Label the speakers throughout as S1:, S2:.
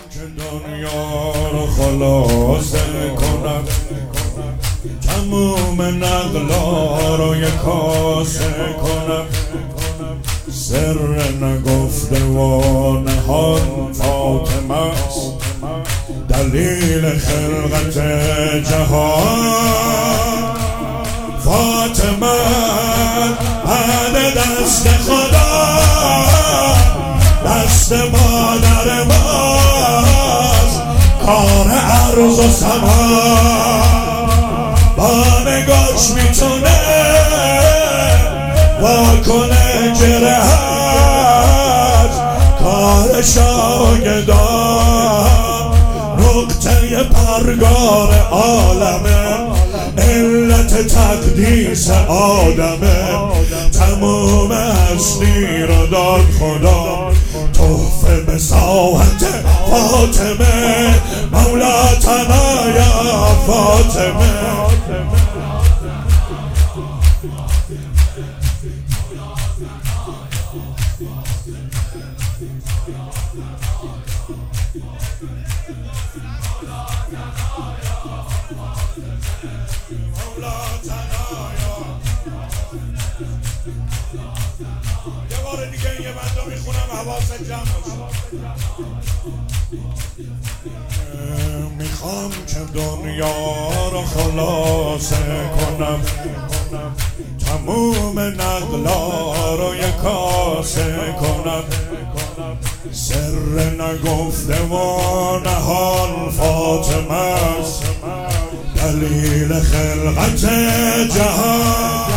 S1: که دنیا رو خلاصه کنم، تموم نقلا رو یک کاسه کنم، سر نگفته و نهان فاطمه است، دلیل خلقت جهان. فاطمه بعد دست خدا دست مادر ماست، کار عرض و سما با نگاش میتونه واکنه جرهت، کار شاگردان نقطه پرگار عالمه، علت تقدیس آدمه، تمام هستی رو داد خدا تحفه به ساحت فاطمه. مولاتنا یا فاطمه، یه بار دیگه یه بنده میخونم حواست جمع باشه. میخوام که دنیا رو خلاصه کنم، تموم نقلا رو یک کاسه کنم، سر نگفته و نهان فاطمه است، دلیل خلقت جهان.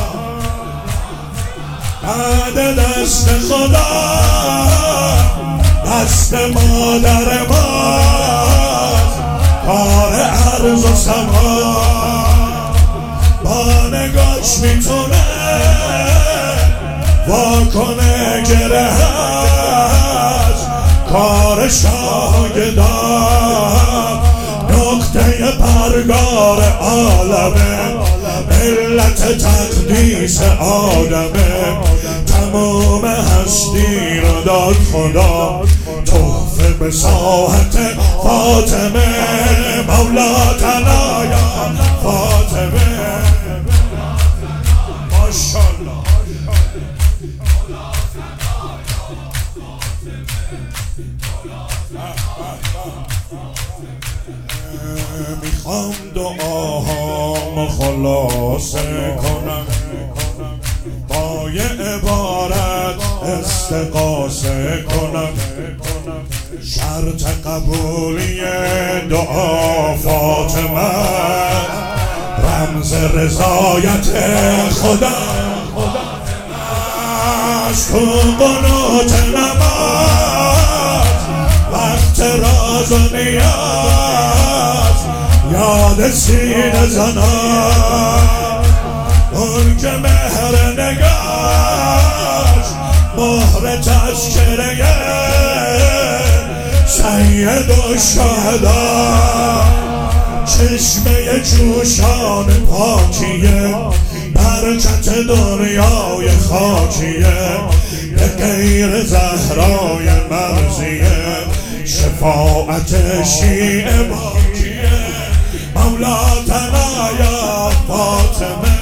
S1: بعد دست خدا دست مادر ماست، کار عرض و سما با نگاش میتونه واکنه جرهت، کار شاگردان نقطه پرگار عالمه، علت تقدیس آدمه، تمام هستی رو داد خدا تحفه به ساحت فاطمه. مولاتنا یا فاطمه، ماشاءالله. میخوام دعاهامو خلاصه کنم، با یه عبارت استغاثه کنم، شرط قبولی دعا فاطمه، رمز رضایت خدا از تو قنوت نماز، وقت راز و نیاز یاد سینه زنان، اون که مهر نگاش مهر تذکره سید الشهدا، چشمه جوشان پاکیه، برکت دنیای خاکیه، به غیر زهرای مرزیه، شفاعت شیعه باکیه. مولاتنا یا فاطمه،